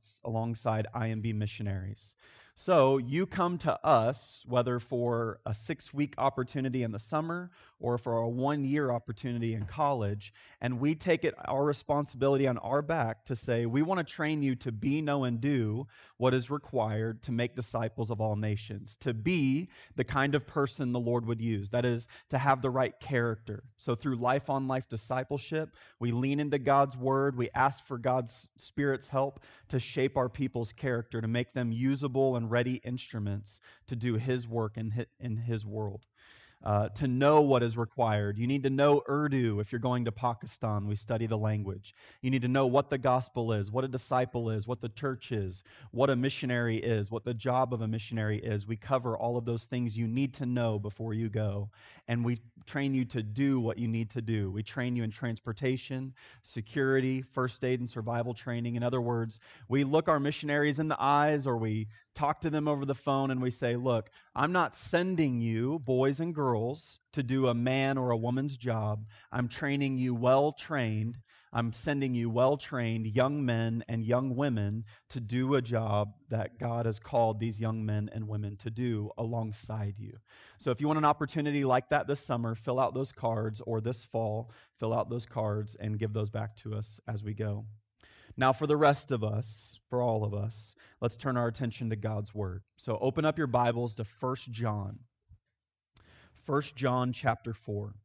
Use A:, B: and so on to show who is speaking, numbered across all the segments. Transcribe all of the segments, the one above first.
A: months alongside IMB missionaries. So you come to us, whether for a 6-week opportunity in the summer or for a 1-year opportunity in college, and we take it our responsibility on our back to say, we want to train you to be, know, and do what is required to make disciples of all nations, to be the kind of person the Lord would use. That is, to have the right character. So through life-on-life discipleship, we lean into God's word. We ask for God's Spirit's help to shape our people's character, to make them usable and ready instruments to do His work in His world. To know what is required. You need to know Urdu if you're going to Pakistan. We study the language. You need to know what the gospel is, what a disciple is, what the church is, what a missionary is, what the job of a missionary is. We cover all of those things you need to know before you go. And we train you to do what you need to do. We train you in transportation, security, first aid, and survival training. In other words, we look our missionaries in the eyes, or we talk to them over the phone and we say, look, I'm not sending you, boys and girls, to do a man or a woman's job. I'm training you well-trained. I'm sending you well-trained young men and young women to do a job that God has called these young men and women to do alongside you. So if you want an opportunity like that this summer, fill out those cards, or this fall, fill out those cards and give those back to us as we go. Now, for the rest of us, for all of us, let's turn our attention to God's Word. So open up your Bibles to 1 John. 1 John chapter 4.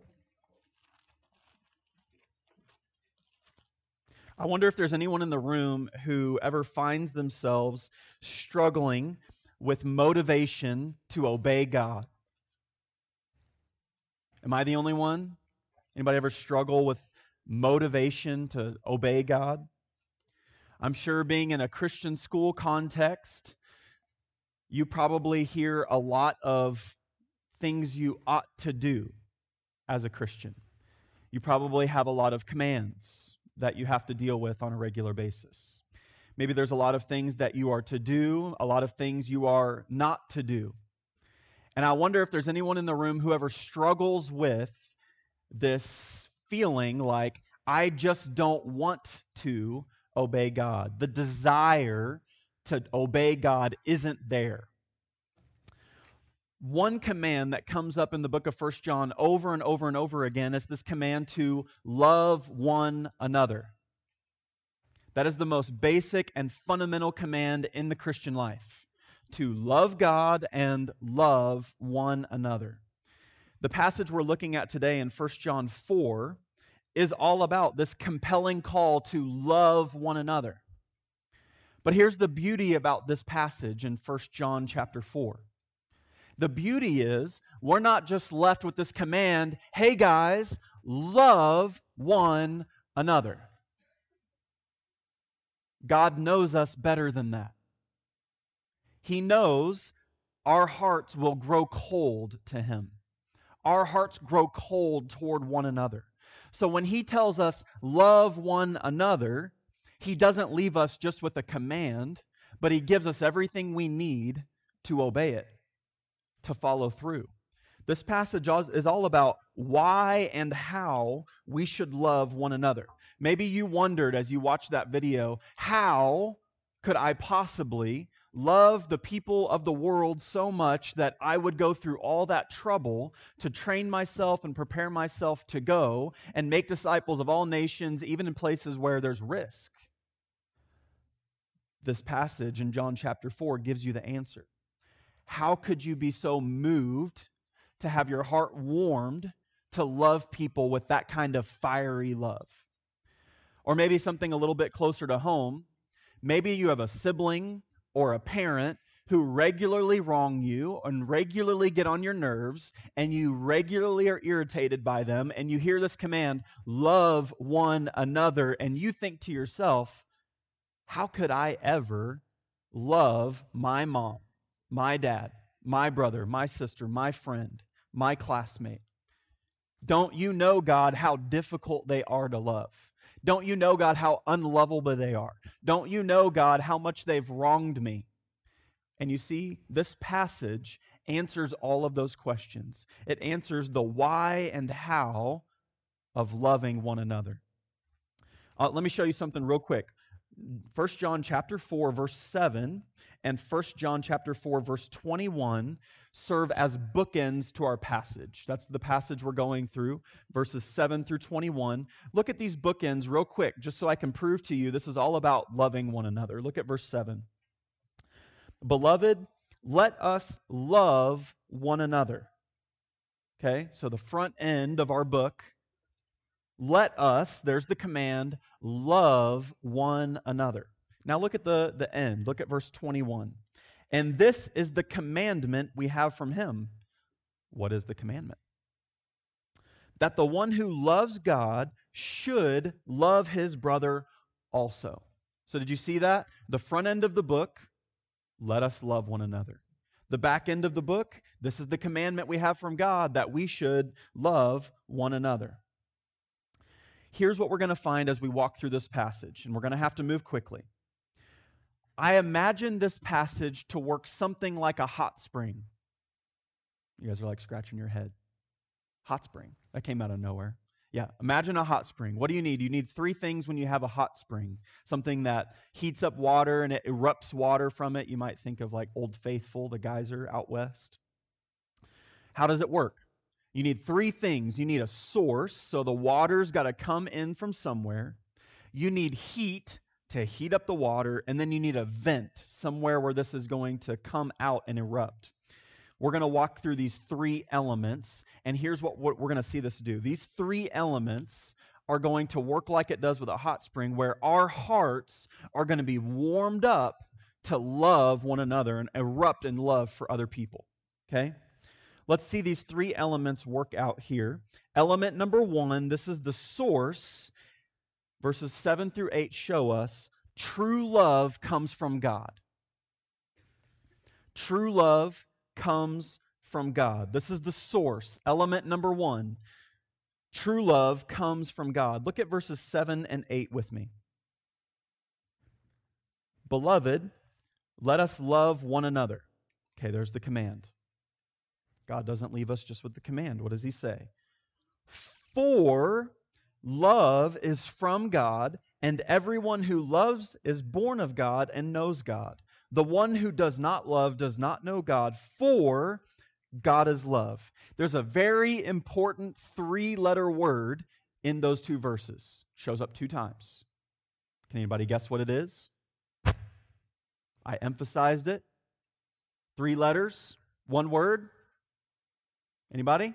A: I wonder if there's anyone in the room who ever finds themselves struggling with motivation to obey God. Am I the only one? Anybody ever struggle with motivation to obey God? I'm sure being in a Christian school context, you probably hear a lot of things you ought to do as a Christian. You probably have a lot of commands that you have to deal with on a regular basis. Maybe there's a lot of things that you are to do, a lot of things you are not to do. And I wonder if there's anyone in the room who ever struggles with this feeling like, I just don't want to obey God. The desire to obey God isn't there. One command that comes up in the book of 1 John over and over and over again is this command to love one another. That is the most basic and fundamental command in the Christian life, to love God and love one another. The passage we're looking at today in 1 John 4 is all about this compelling call to love one another. But here's the beauty about this passage in 1 John chapter 4. The beauty is we're not just left with this command, hey guys, love one another. God knows us better than that. He knows our hearts will grow cold to Him. Our hearts grow cold toward one another. So when He tells us love one another, He doesn't leave us just with a command, but He gives us everything we need to obey it, to follow through. This passage is all about why and how we should love one another. Maybe you wondered as you watched that video, how could I possibly love the people of the world so much that I would go through all that trouble to train myself and prepare myself to go and make disciples of all nations, even in places where there's risk? This passage in John chapter 4 gives you the answer. How could you be so moved to have your heart warmed to love people with that kind of fiery love? Or maybe something a little bit closer to home. Maybe you have a sibling or a parent who regularly wrong you and regularly get on your nerves, and you regularly are irritated by them, and you hear this command, love one another, and you think to yourself, how could I ever love my mom, my dad, my brother, my sister, my friend, my classmate? Don't you know, God, how difficult they are to love? Don't you know, God, how unlovable they are? Don't you know, God, how much they've wronged me? And you see, this passage answers all of those questions. It answers the why and how of loving one another. Let me show you something real quick. 1 John chapter 4, verse 7 and 1 John chapter 4, verse 21 serve as bookends to our passage. That's the passage we're going through, verses 7 through 21. Look at these bookends real quick, just so I can prove to you this is all about loving one another. Look at verse 7. Beloved, let us love one another. Okay, so the front end of our book, let us, there's the command, love one another. Now look at the end. Look at verse 21. And this is the commandment we have from him. What is the commandment? That the one who loves God should love his brother also. So did you see that? The front end of the book, let us love one another. The back end of the book, this is the commandment we have from God, that we should love one another. Here's what we're going to find as we walk through this passage, and we're going to have to move quickly. I imagine this passage to work something like a hot spring. You guys are like scratching your head. Hot spring. That came out of nowhere. Yeah, imagine a hot spring. What do you need? You need three things when you have a hot spring. Something that heats up water and it erupts water from it. You might think of like Old Faithful, the geyser out west. How does it work? You need three things. You need a source, so the water's got to come in from somewhere. You need heat to heat up the water, and then you need a vent, somewhere where this is going to come out and erupt. We're going to walk through these three elements, and here's what we're going to see this do. These three elements are going to work like it does with a hot spring, where our hearts are going to be warmed up to love one another and erupt in love for other people. Okay? Let's see these three elements work out here. Element number one, this is the source. Verses 7 through 8 show us true love comes from God. True love comes from God. This is the source. Element number one, true love comes from God. Look at verses 7 and 8 with me. Beloved, let us love one another. Okay, there's the command. God doesn't leave us just with the command. What does he say? For love is from God, and everyone who loves is born of God and knows God. The one who does not love does not know God, for God is love. There's a very important three-letter word in those two verses. Shows up 2 times. Can anybody guess what it is? I emphasized it. 3 letters, 1 word. Anybody?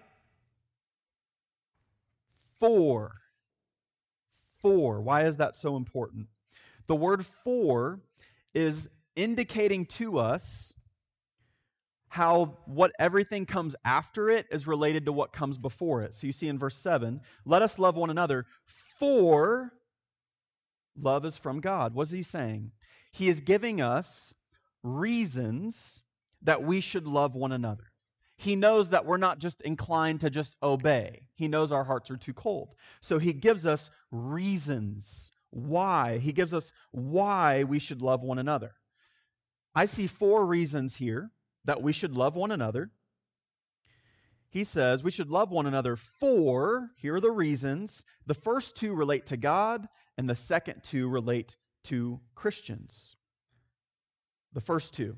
A: For. Why is that so important? The word for is indicating to us how what everything comes after it is related to what comes before it. So you see in verse 7, let us love one another, for love is from God. What is he saying? He is giving us reasons that we should love one another. He knows that we're not just inclined to just obey. He knows our hearts are too cold. So he gives us reasons why. He gives us why we should love one another. I see 4 reasons here that we should love one another. He says we should love one another for, here are the reasons. The first 2 relate to God, and the second 2 relate to Christians. The first 2.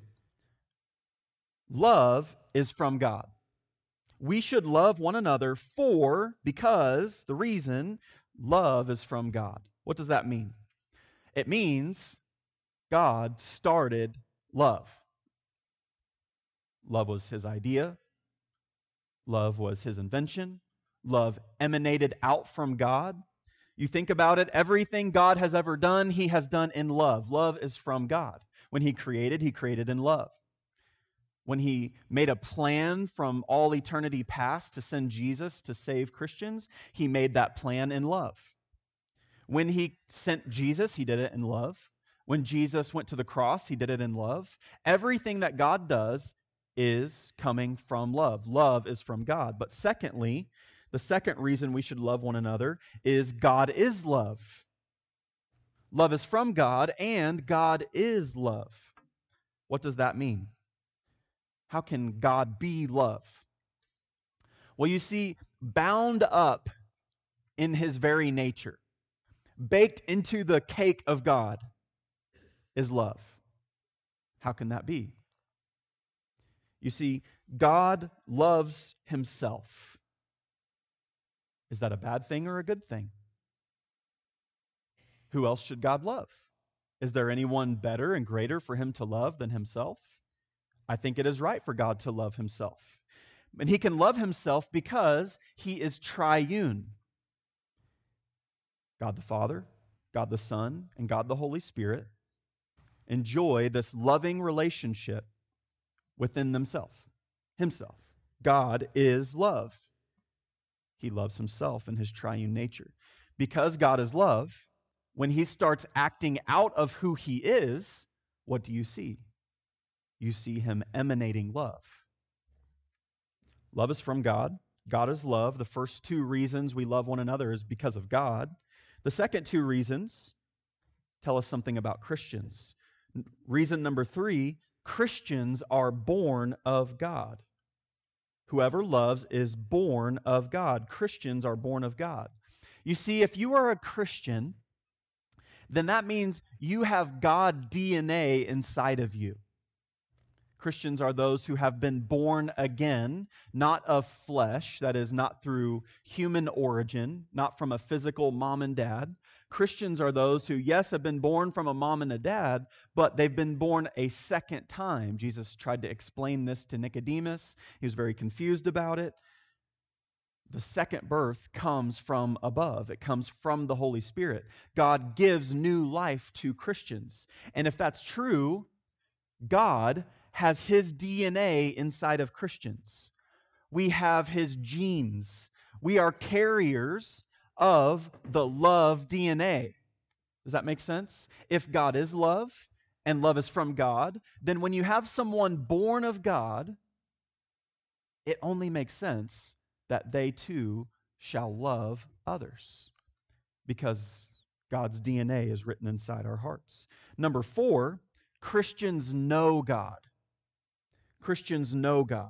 A: Love is from God. We should love one another because the reason, love is from God. What does that mean? It means God started love. Love was his idea. Love was his invention. Love emanated out from God. You think about it, everything God has ever done, he has done in love. Love is from God. When he created in love. When he made a plan from all eternity past to send Jesus to save Christians, he made that plan in love. When he sent Jesus, he did it in love. When Jesus went to the cross, he did it in love. Everything that God does is coming from love. Love is from God. But secondly, the second reason we should love one another is God is love. Love is from God, and God is love. What does that mean? How can God be love? Well, you see, bound up in his very nature, baked into the cake of God, is love. How can that be? You see, God loves himself. Is that a bad thing or a good thing? Who else should God love? Is there anyone better and greater for him to love than himself? I think it is right for God to love himself. And he can love himself because he is triune. God the Father, God the Son, and God the Holy Spirit enjoy this loving relationship within himself. God is love. He loves himself in his triune nature. Because God is love, when he starts acting out of who he is, what do you see? You see him emanating love. Love is from God. God is love. The first two reasons we love one another is because of God. The second two reasons tell us something about Christians. Reason number 3, Christians are born of God. Whoever loves is born of God. Christians are born of God. You see, if you are a Christian, then that means you have God DNA inside of you. Christians are those who have been born again, not of flesh, that is, not through human origin, not from a physical mom and dad. Christians are those who, yes, have been born from a mom and a dad, but they've been born a second time. Jesus tried to explain this to Nicodemus. He was very confused about it. The second birth comes from above. It comes from the Holy Spirit. God gives new life to Christians. And if that's true, God has his DNA inside of Christians. We have his genes. We are carriers of the love DNA. Does that make sense? If God is love and love is from God, then when you have someone born of God, it only makes sense that they too shall love others because God's DNA is written inside our hearts. Number 4, Christians know God. Christians know God.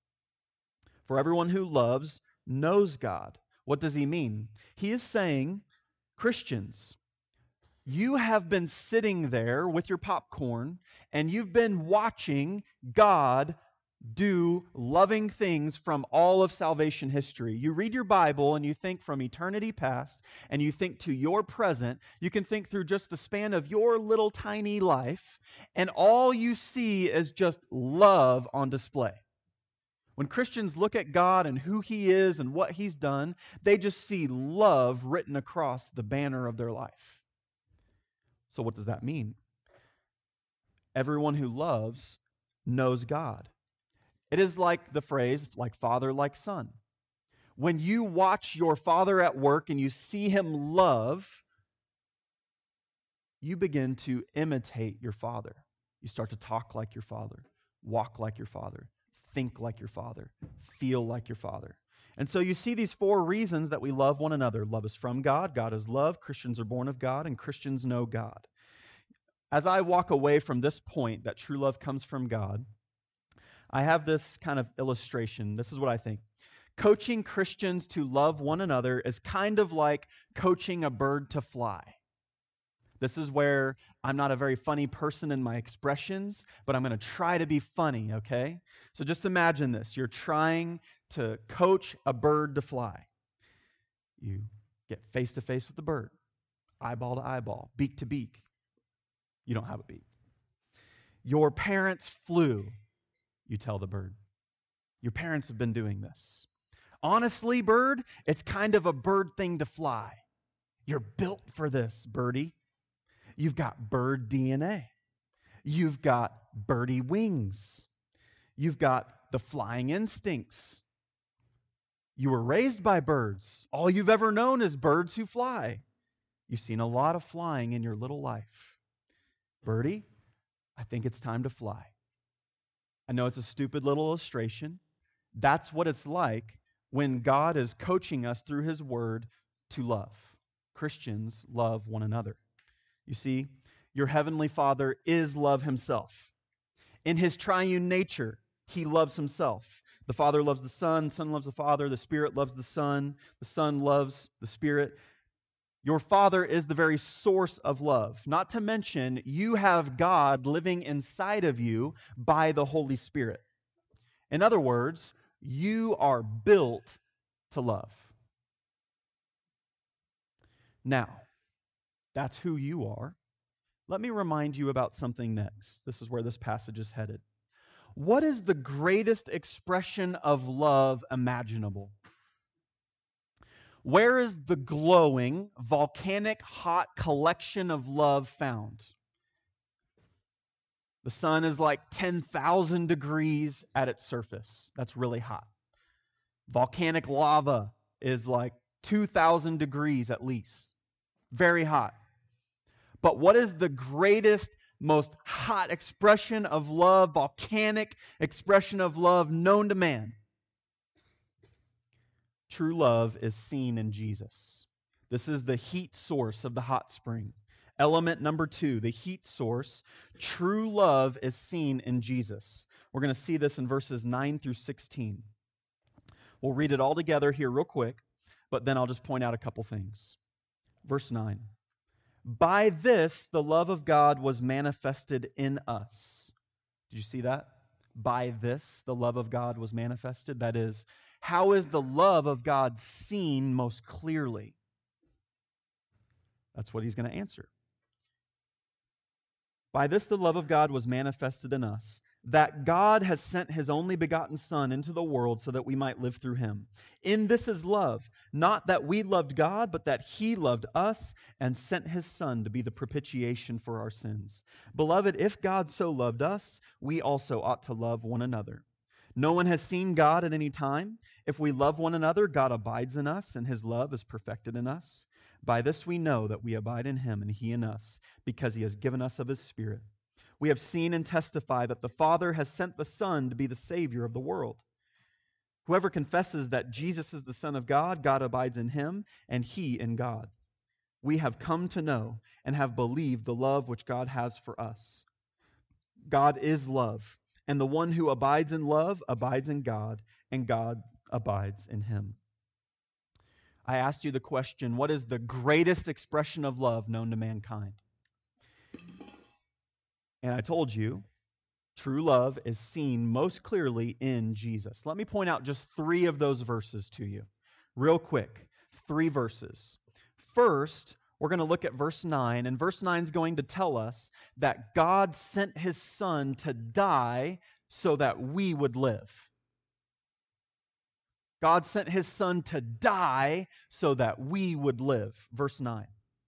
A: For everyone who loves knows God. What does he mean? He is saying, Christians, you have been sitting there with your popcorn and you've been watching God do loving things from all of salvation history. You read your Bible and you think from eternity past and you think to your present. You can think through just the span of your little tiny life, and all you see is just love on display. When Christians look at God and who he is and what he's done, they just see love written across the banner of their life. So what does that mean? Everyone who loves knows God. It is like the phrase, like father, like son. When you watch your father at work and you see him love, you begin to imitate your father. You start to talk like your father, walk like your father, think like your father, feel like your father. And so you see these 4 reasons that we love one another. Love is from God, God is love, Christians are born of God, and Christians know God. As I walk away from this point that true love comes from God, I have this kind of illustration. This is what I think. Coaching Christians to love one another is kind of like coaching a bird to fly. This is where I'm not a very funny person in my expressions, but I'm going to try to be funny, okay? So just imagine this. You're trying to coach a bird to fly. You get face to face with the bird, eyeball to eyeball, beak to beak. You don't have a beak. Your parents flew, you tell the bird. Your parents have been doing this. Honestly, bird, it's kind of a bird thing to fly. You're built for this, birdie. You've got bird DNA. You've got birdie wings. You've got the flying instincts. You were raised by birds. All you've ever known is birds who fly. You've seen a lot of flying in your little life. Birdie, I think it's time to fly. I know it's a stupid little illustration. That's what it's like when God is coaching us through his word to love. Christians love one another. You see, your heavenly Father is love himself. In his triune nature, he loves himself. The Father loves the Son loves the Father, the Spirit loves the Son loves the Spirit. Your Father is the very source of love. Not to mention, you have God living inside of you by the Holy Spirit. In other words, you are built to love. Now, that's who you are. Let me remind you about something next. This is where this passage is headed. What is the greatest expression of love imaginable? Where is the glowing, volcanic, hot collection of love found? The sun is like 10,000 degrees at its surface. That's really hot. Volcanic lava is like 2,000 degrees at least. Very hot. But what is the greatest, most hot expression of love, volcanic expression of love known to man? True love is seen in Jesus. This is the heat source of the hot spring. Element number 2, the heat source. True love is seen in Jesus. We're going to see this in verses 9 through 16. We'll read it all together here real quick, but then I'll just point out a couple things. Verse 9. By this, the love of God was manifested in us. Did you see that? By this, the love of God was manifested. That is, how is the love of God seen most clearly? That's what he's going to answer. By this, the love of God was manifested in us, that God has sent his only begotten Son into the world so that we might live through him. In this is love, not that we loved God, but that he loved us and sent his Son to be the propitiation for our sins. Beloved, if God so loved us, we also ought to love one another. No one has seen God at any time. If we love one another, God abides in us, and his love is perfected in us. By this we know that we abide in him and he in us, because he has given us of his Spirit. We have seen and testify that the Father has sent the Son to be the Savior of the world. Whoever confesses that Jesus is the Son of God, God abides in him, and he in God. We have come to know and have believed the love which God has for us. God is love, and the one who abides in love abides in God, and God abides in him. I asked you the question, what is the greatest expression of love known to mankind? And I told you, true love is seen most clearly in Jesus. Let me point out just 3 of those verses to you, real quick. 3 verses. First, we're going to look at verse 9, and verse 9 is going to tell us that God sent his Son to die so that we would live. God sent his Son to die so that we would live. Verse 9.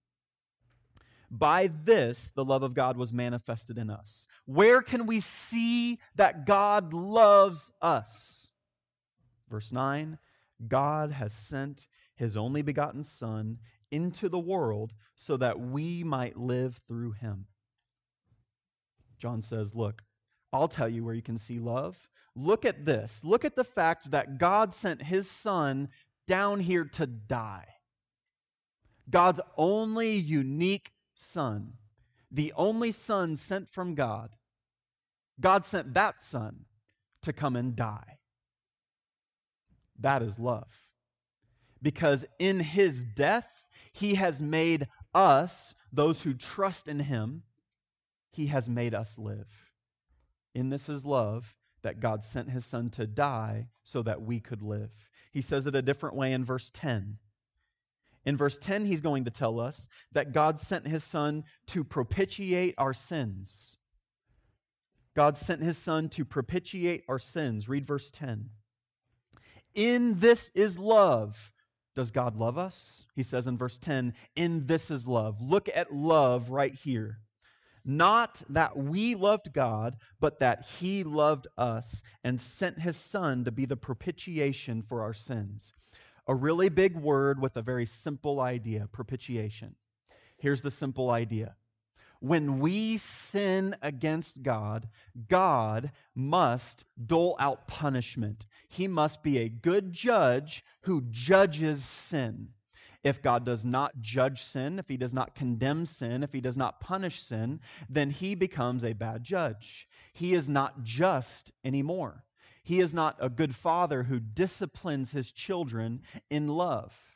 A: By this, the love of God was manifested in us. Where can we see that God loves us? Verse 9, God has sent his only begotten Son into the world so that we might live through him. John says, look, I'll tell you where you can see love. Look at this. Look at the fact that God sent his Son down here to die. God's only unique Son, the only Son sent from God. God sent that Son to come and die. That is love. Because in his death, he has made us, those who trust in him, he has made us live. In this is love, that God sent his Son to die so that we could live. He says it a different way in verse 10. In verse 10, he's going to tell us that God sent his Son to propitiate our sins. God sent his Son to propitiate our sins. Read verse 10. In this is love. Does God love us? He says in verse 10, in this is love. Look at love right here. Not that we loved God, but that he loved us and sent his Son to be the propitiation for our sins. A really big word with a very simple idea, propitiation. Here's the simple idea. When we sin against God, God must dole out punishment. He must be a good judge who judges sin. If God does not judge sin, if he does not condemn sin, if he does not punish sin, then he becomes a bad judge. He is not just anymore. He is not a good father who disciplines his children in love.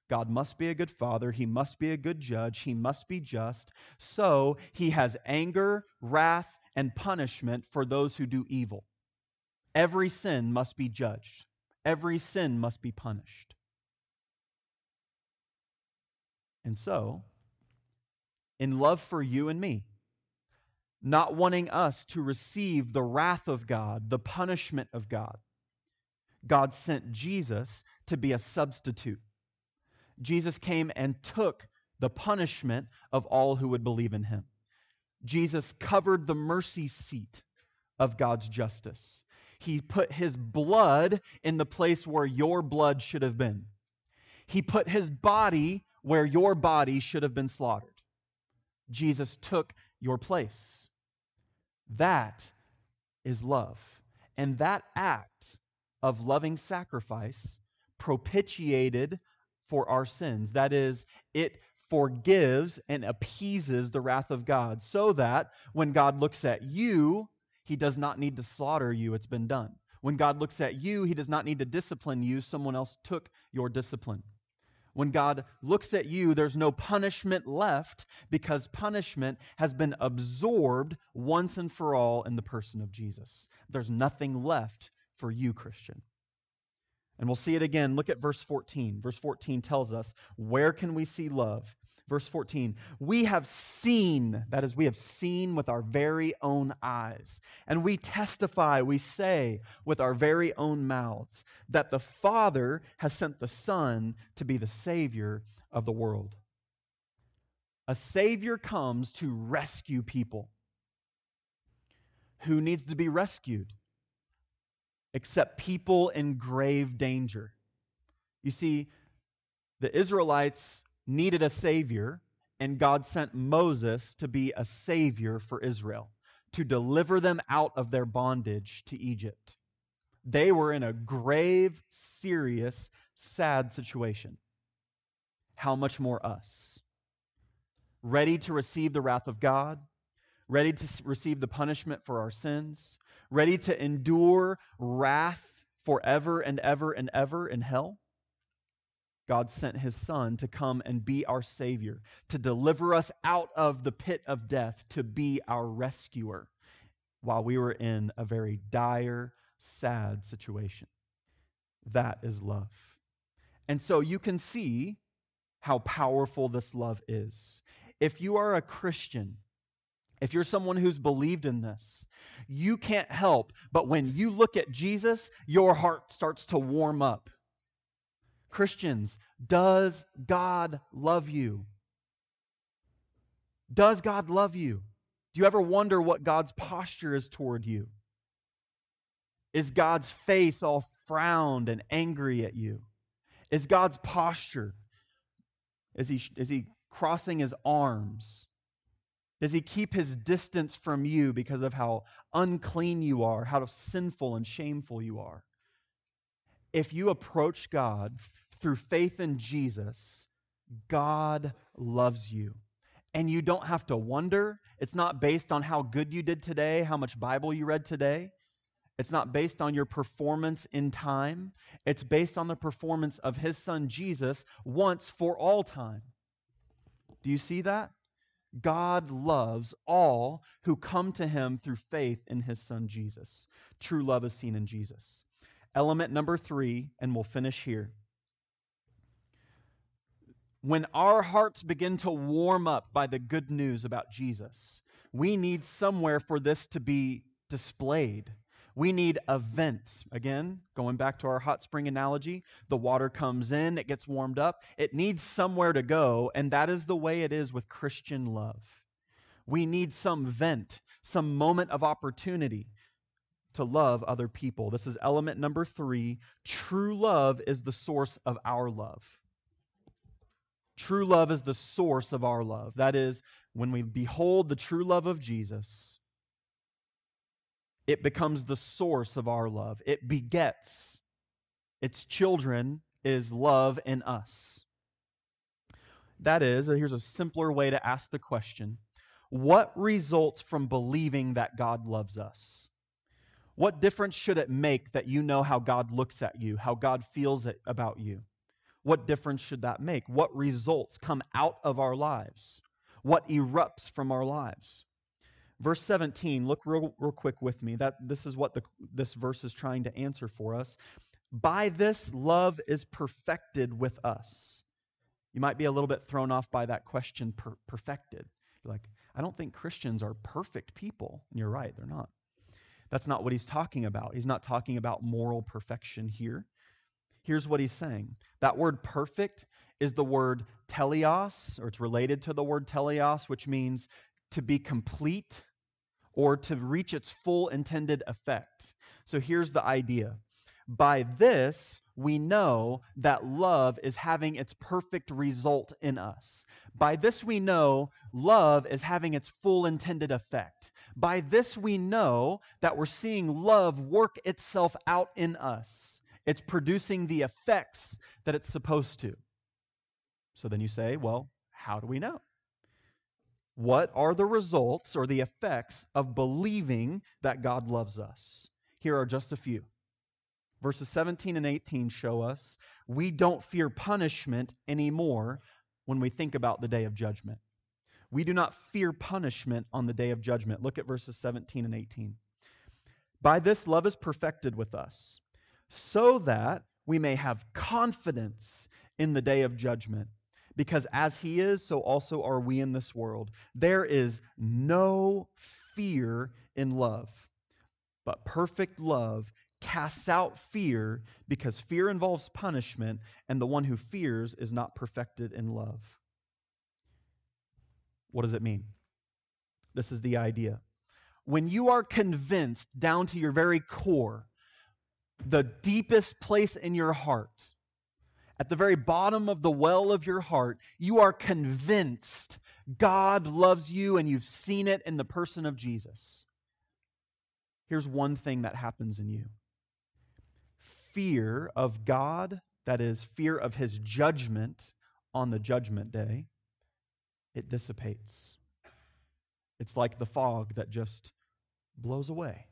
A: God must be a good father. He must be a good judge. He must be just. So he has anger, wrath, and punishment for those who do evil. Every sin must be judged. Every sin must be punished. And so, in love for you and me, not wanting us to receive the wrath of God, the punishment of God, God sent Jesus to be a substitute. Jesus came and took the punishment of all who would believe in him. Jesus covered the mercy seat of God's justice. He put his blood in the place where your blood should have been. He put his body where your body should have been slaughtered. Jesus took your place. That is love. And that act of loving sacrifice propitiated for our sins. That is, it forgives and appeases the wrath of God, so that when God looks at you, he does not need to slaughter you. It's been done. When God looks at you, he does not need to discipline you. Someone else took your discipline. When God looks at you, there's no punishment left because punishment has been absorbed once and for all in the person of Jesus. There's nothing left for you, Christian. And we'll see it again. Look at verse 14. Verse 14 tells us, where can we see love? Verse 14, we have seen, that is, we have seen with our very own eyes, and we testify, we say with our very own mouths, that the Father has sent the Son to be the Savior of the world. A Savior comes to rescue people. Who needs to be rescued? Except people in grave danger. You see, the Israelites needed a Savior, and God sent Moses to be a Savior for Israel, to deliver them out of their bondage to Egypt. They were in a grave, serious, sad situation. How much more us? Ready to receive the wrath of God, ready to receive the punishment for our sins, ready to endure wrath forever and ever and ever in hell? God sent his Son to come and be our Savior, to deliver us out of the pit of death, to be our rescuer while we were in a very dire, sad situation. That is love. And so you can see how powerful this love is. If you are a Christian, if you're someone who's believed in this, you can't help but when you look at Jesus, your heart starts to warm up. Christians, does God love you? Does God love you? Do you ever wonder what God's posture is toward you? Is God's face all frowned and angry at you? Is God's posture? Is he crossing his arms? Does he keep his distance from you because of how unclean you are, how sinful and shameful you are? If you approach God through faith in Jesus, God loves you. And you don't have to wonder. It's not based on how good you did today, how much Bible you read today. It's not based on your performance in time. It's based on the performance of his Son Jesus once for all time. Do you see that? God loves all who come to him through faith in his Son Jesus. True love is seen in Jesus. Element number 3, and we'll finish here. When our hearts begin to warm up by the good news about Jesus, we need somewhere for this to be displayed. We need a vent. Again, going back to our hot spring analogy, the water comes in, it gets warmed up. It needs somewhere to go, and that is the way it is with Christian love. We need some vent, some moment of opportunity to love other people. This is element number 3. True love is the source of our love. True love is the source of our love. That is, when we behold the true love of Jesus, it becomes the source of our love. It begets. Its children is love in us. That is, here's a simpler way to ask the question, what results from believing that God loves us? What difference should it make that you know how God looks at you, how God feels about you? What difference should that make? What results come out of our lives? What erupts from our lives? Verse 17, look real quick with me. This is what this verse is trying to answer for us. By this, love is perfected with us. You might be a little bit thrown off by that question, perfected. You're like, I don't think Christians are perfect people. And you're right, they're not. That's not what he's talking about. He's not talking about moral perfection here. Here's what he's saying. That word perfect is the word teleos, or it's related to the word teleos, which means to be complete or to reach its full intended effect. So here's the idea. By this, we know that love is having its perfect result in us. By this, we know love is having its full intended effect. By this, we know that we're seeing love work itself out in us. It's producing the effects that it's supposed to. So then you say, well, how do we know? What are the results or the effects of believing that God loves us? Here are just a few. Verses 17 and 18 show us we don't fear punishment anymore when we think about the day of judgment. We do not fear punishment on the day of judgment. Look at verses 17 and 18. By this love is perfected with us, so that we may have confidence in the day of judgment. Because as he is, so also are we in this world. There is no fear in love, but perfect love casts out fear, because fear involves punishment, and the one who fears is not perfected in love. What does it mean? This is the idea. When you are convinced down to your very core, the deepest place in your heart, at the very bottom of the well of your heart, you are convinced God loves you and you've seen it in the person of Jesus. Here's one thing that happens in you. Fear of God, that is, fear of his judgment on the judgment day, it dissipates. It's like the fog that just blows away.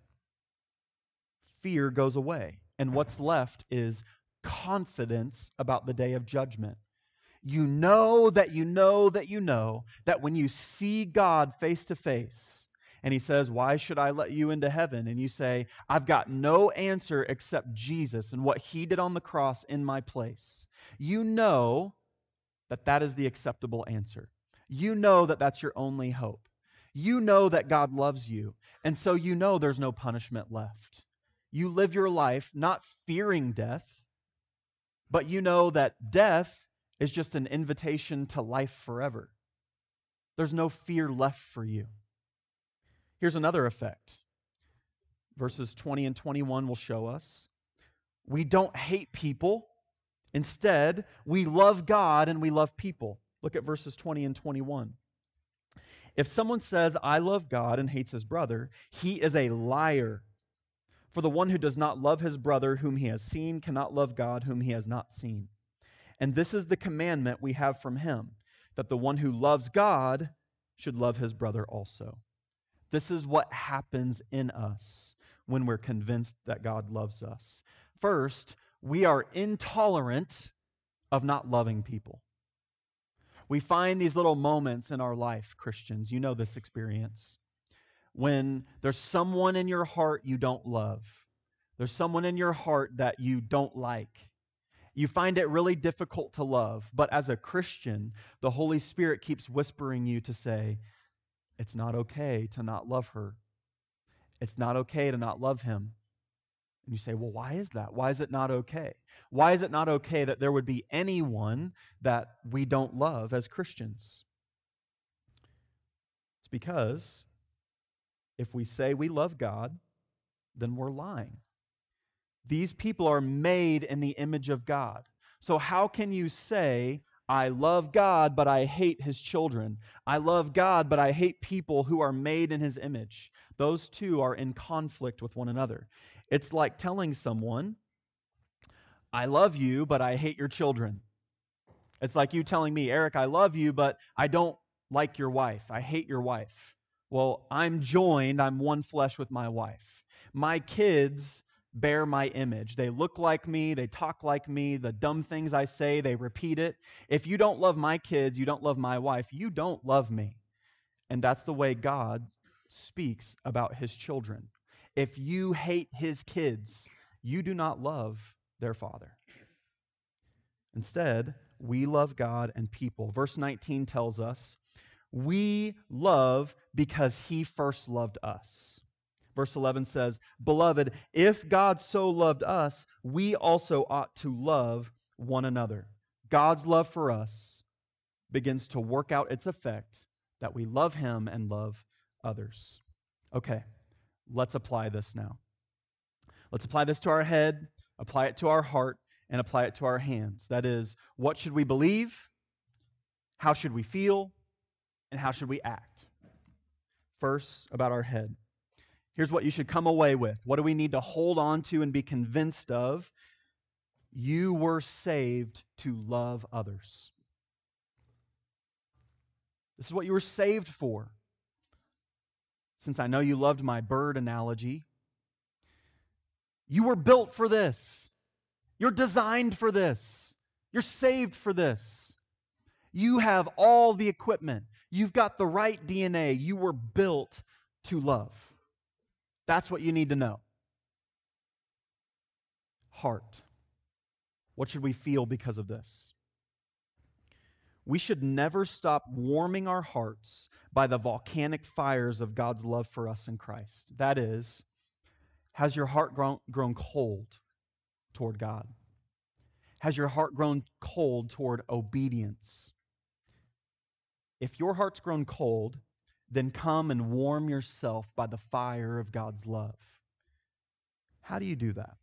A: Fear goes away, and what's left is confidence about the day of judgment. You know that you know that you know that when you see God face to face, and he says, why should I let you into heaven? And you say, I've got no answer except Jesus and what he did on the cross in my place. You know that that is the acceptable answer. You know that that's your only hope. You know that God loves you, and so you know there's no punishment left. You live your life not fearing death, but you know that death is just an invitation to life forever. There's no fear left for you. Here's another effect. Verses 20 and 21 will show us. We don't hate people. Instead, we love God and we love people. Look at verses 20 and 21. If someone says, I love God and hates his brother, he is a liar. For the one who does not love his brother whom he has seen cannot love God whom he has not seen. And this is the commandment we have from him, that the one who loves God should love his brother also. This is what happens in us when we're convinced that God loves us. First, we are intolerant of not loving people. We find these little moments in our life, Christians, you know this experience, when there's someone in your heart you don't love. There's someone in your heart that you don't like. You find it really difficult to love, but as a Christian, the Holy Spirit keeps whispering you to say, it's not okay to not love her. It's not okay to not love him. And you say, well, why is that? Why is it not okay? Why is it not okay that there would be anyone that we don't love as Christians? It's because if we say we love God, then we're lying. These people are made in the image of God. So how can you say, I love God, but I hate his children? I love God, but I hate people who are made in his image. Those two are in conflict with one another. It's like telling someone, I love you, but I hate your children. It's like you telling me, Eric, I love you, but I don't like your wife. I hate your wife. Well, I'm one flesh with my wife. My kids bear my image. They look like me, they talk like me, the dumb things I say, they repeat it. If you don't love my kids, you don't love my wife, you don't love me. And that's the way God speaks about his children. If you hate his kids, you do not love their father. Instead, we love God and people. Verse 19 tells us, we love because he first loved us. Verse 11 says, beloved, if God so loved us, we also ought to love one another. God's love for us begins to work out its effect that we love him and love others. Okay, let's apply this now. Let's apply this to our head, apply it to our heart, and apply it to our hands. That is, what should we believe? How should we feel? And how should we act? First, about our head. Here's what you should come away with. What do we need to hold on to and be convinced of? You were saved to love others. This is what you were saved for. Since I know you loved my bird analogy, you were built for this. You're designed for this. You're saved for this. You have all the equipment. You've got the right DNA. You were built to love. That's what you need to know. Heart. What should we feel because of this? We should never stop warming our hearts by the volcanic fires of God's love for us in Christ. That is, has your heart grown cold toward God? Has your heart grown cold toward obedience? If your heart's grown cold, then come and warm yourself by the fire of God's love. How do you do that?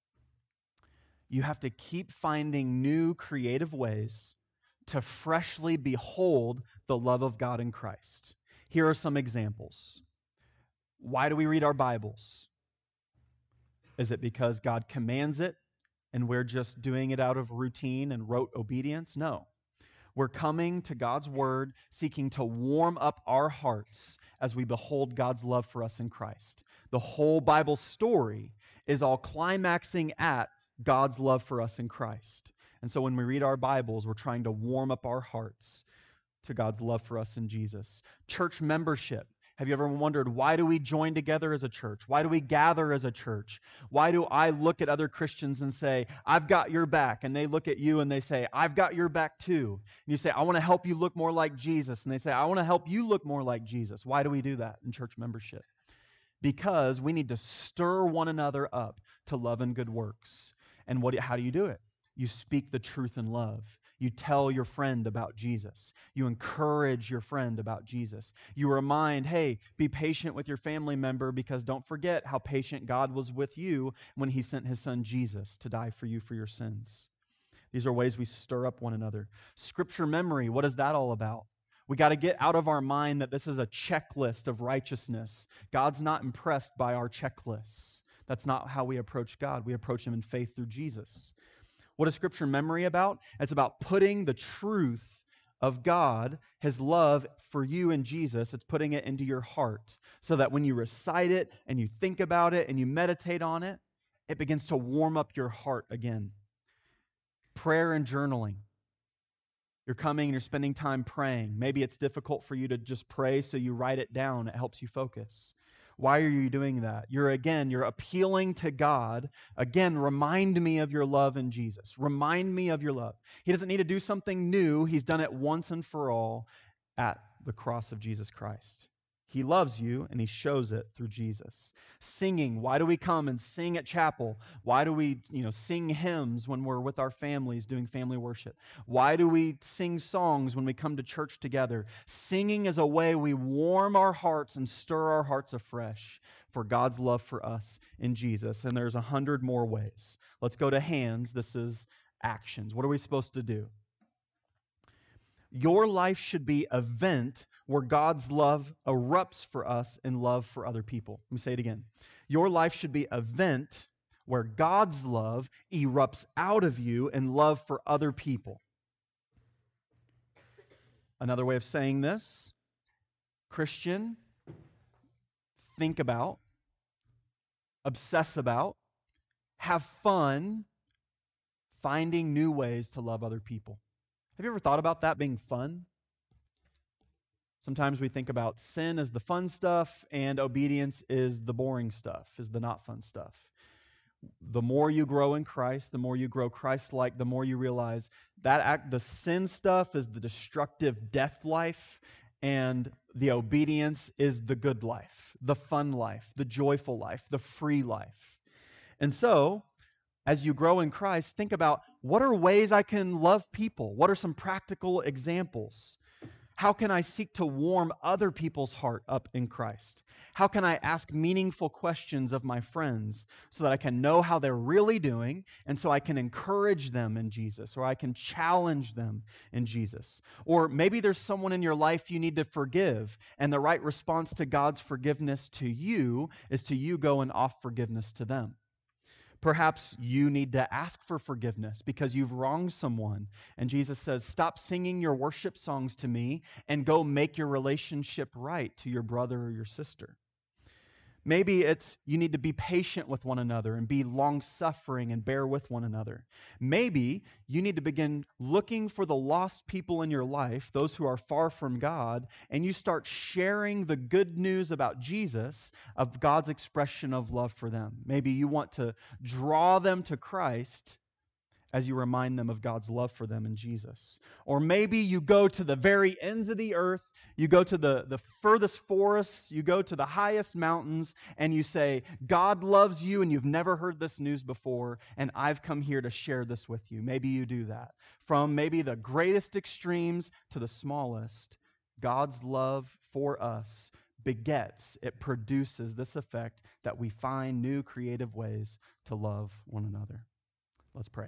A: You have to keep finding new creative ways to freshly behold the love of God in Christ. Here are some examples. Why do we read our Bibles? Is it because God commands it and we're just doing it out of routine and rote obedience? No. We're coming to God's word, seeking to warm up our hearts as we behold God's love for us in Christ. The whole Bible story is all climaxing at God's love for us in Christ. And so when we read our Bibles, we're trying to warm up our hearts to God's love for us in Jesus. Church membership. Have you ever wondered, why do we join together as a church? Why do we gather as a church? Why do I look at other Christians and say, I've got your back? And they look at you and they say, I've got your back too. And you say, I want to help you look more like Jesus. And they say, I want to help you look more like Jesus. Why do we do that in church membership? Because we need to stir one another up to love and good works. And how do you do it? You speak the truth in love. You tell your friend about Jesus. You encourage your friend about Jesus. You remind, hey, be patient with your family member because don't forget how patient God was with you when he sent his son Jesus to die for you for your sins. These are ways we stir up one another. Scripture memory, what is that all about? We got to get out of our mind that this is a checklist of righteousness. God's not impressed by our checklists. That's not how we approach God. We approach him in faith through Jesus. What is Scripture memory about? It's about putting the truth of God, his love for you and Jesus, it's putting it into your heart so that when you recite it and you think about it and you meditate on it, it begins to warm up your heart again. Prayer and journaling. You're coming and you're spending time praying. Maybe it's difficult for you to just pray, so you write it down. It helps you focus. Why are you doing that? You're appealing to God. Again, remind me of your love in Jesus. Remind me of your love. He doesn't need to do something new. He's done it once and for all at the cross of Jesus Christ. He loves you, and he shows it through Jesus. Singing. Why do we come and sing at chapel? Why do we, sing hymns when we're with our families doing family worship? Why do we sing songs when we come to church together? Singing is a way we warm our hearts and stir our hearts afresh for God's love for us in Jesus. And there's 100 more ways. Let's go to hands. This is actions. What are we supposed to do? Your life should be an event where God's love erupts for us in love for other people. Let me say it again. Your life should be an event where God's love erupts out of you in love for other people. Another way of saying this, Christian, think about, obsess about, have fun finding new ways to love other people. Have you ever thought about that being fun? Sometimes we think about sin as the fun stuff and obedience is the boring stuff, is the not fun stuff. The more you grow in Christ, the more you grow Christ-like, the more you realize that the sin stuff is the destructive death life, and the obedience is the good life, the fun life, the joyful life, the free life. And so, as you grow in Christ, think about what are ways I can love people? What are some practical examples? How can I seek to warm other people's heart up in Christ? How can I ask meaningful questions of my friends so that I can know how they're really doing and so I can encourage them in Jesus, or I can challenge them in Jesus? Or maybe there's someone in your life you need to forgive, and the right response to God's forgiveness to you is to you go and offer forgiveness to them. Perhaps you need to ask for forgiveness because you've wronged someone. And Jesus says, stop singing your worship songs to me and go make your relationship right to your brother or your sister. Maybe it's you need to be patient with one another and be long-suffering and bear with one another. Maybe you need to begin looking for the lost people in your life, those who are far from God, and you start sharing the good news about Jesus, of God's expression of love for them. Maybe you want to draw them to Christ as you remind them of God's love for them in Jesus. Or maybe you go to the very ends of the earth, you go to the furthest forests, you go to the highest mountains, and you say, God loves you and you've never heard this news before, and I've come here to share this with you. Maybe you do that. From maybe the greatest extremes to the smallest, God's love for us begets, it produces this effect that we find new creative ways to love one another. Let's pray.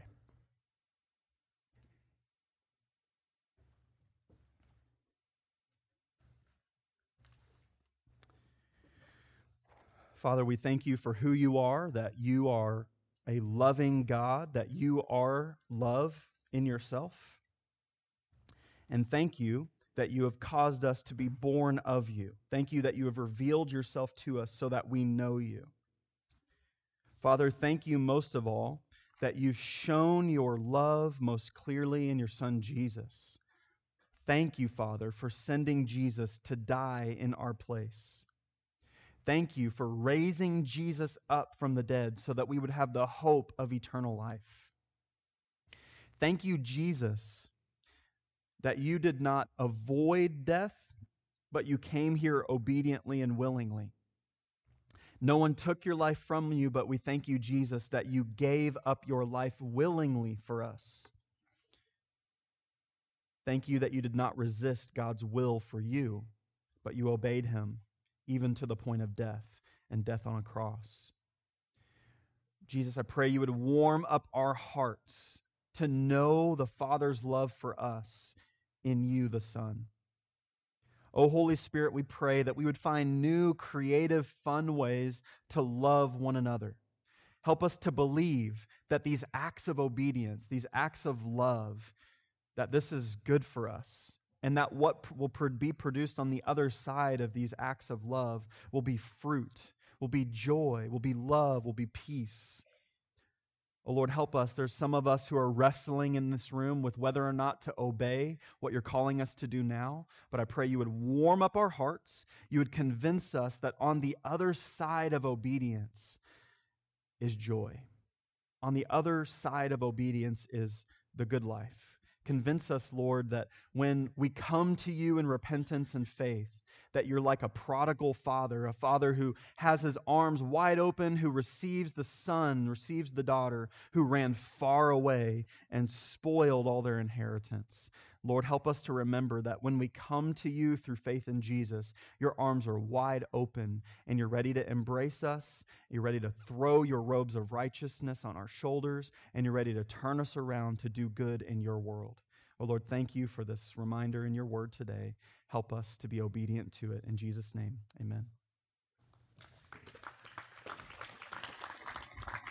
A: Father, we thank you for who you are, that you are a loving God, that you are love in yourself. And thank you that you have caused us to be born of you. Thank you that you have revealed yourself to us so that we know you. Father, thank you most of all that you've shown your love most clearly in your Son Jesus. Thank you, Father, for sending Jesus to die in our place. Thank you for raising Jesus up from the dead so that we would have the hope of eternal life. Thank you, Jesus, that you did not avoid death, but you came here obediently and willingly. No one took your life from you, but we thank you, Jesus, that you gave up your life willingly for us. Thank you that you did not resist God's will for you, but you obeyed him, even to the point of death, and death on a cross. Jesus, I pray you would warm up our hearts to know the Father's love for us in you, the Son. Oh, Holy Spirit, we pray that we would find new, creative, fun ways to love one another. Help us to believe that these acts of obedience, these acts of love, that this is good for us, and that what will be produced on the other side of these acts of love will be fruit, will be joy, will be love, will be peace. Oh Lord, help us. There's some of us who are wrestling in this room with whether or not to obey what you're calling us to do now. But I pray you would warm up our hearts. You would convince us that on the other side of obedience is joy. On the other side of obedience is the good life. Convince us, Lord, that when we come to you in repentance and faith, that you're like a prodigal father, a father who has his arms wide open, who receives the son, receives the daughter, who ran far away and spoiled all their inheritance. Lord, help us to remember that when we come to you through faith in Jesus, your arms are wide open and you're ready to embrace us. You're ready to throw your robes of righteousness on our shoulders, and you're ready to turn us around to do good in your world. Oh Lord, thank you for this reminder in your word today. Help us to be obedient to it. In Jesus' name, amen.